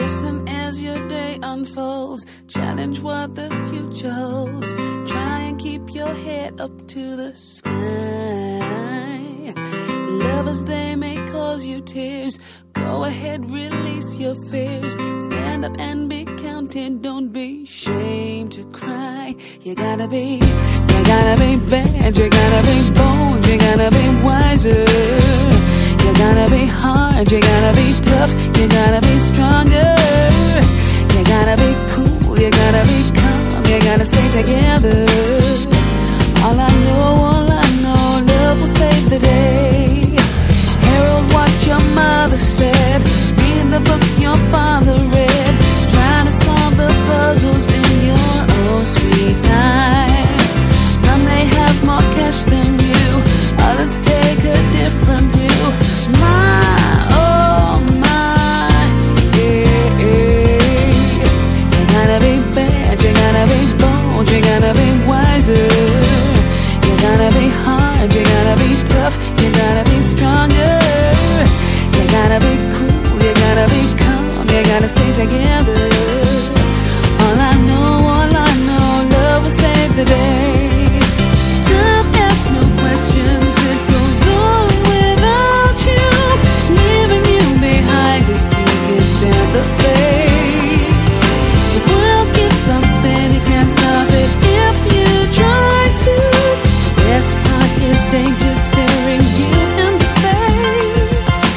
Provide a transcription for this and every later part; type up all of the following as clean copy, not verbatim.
listen as your day unfolds. Challenge what the future holds. Try and keep your head up to the sky. Lovers, they may cause you tears. Go ahead, release your fears. Stand up and be counted. Don't be ashamed to cry. You gotta be bad. You gotta be bold. You gotta be wiser. You gotta be hard. You gotta be tough. You gotta be stronger. You gotta be cool. You gotta be calm. You gotta stay together. All I know, love will save the day. Herald what your mother said. Read the books your father read. Trying to solve the puzzles in your own sweet time. Some may have more cash than you. Others take a different view. My, oh my, yeah, yeah. You gotta be bad. You gotta be bold. You gotta be wiser. You gotta be hard. You gotta be tough. You gotta be stronger. You gotta be cool, you gotta be calm, you gotta stay together. All I know, love will save the day. Time asks no questions, it goes on without you, leaving you behind if you can stand the pace. The world keeps on spinning, can't stop it if you try to. The best part is danger staring you in the face.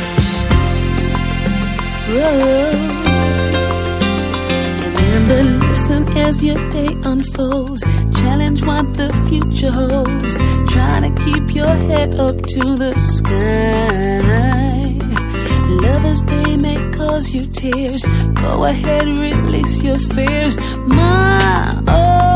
Remember, listen as your day unfolds. Challenge what the future holds. Try to keep your head up to the sky. Lovers, they may cause you tears. Go ahead, release your fears. My, oh.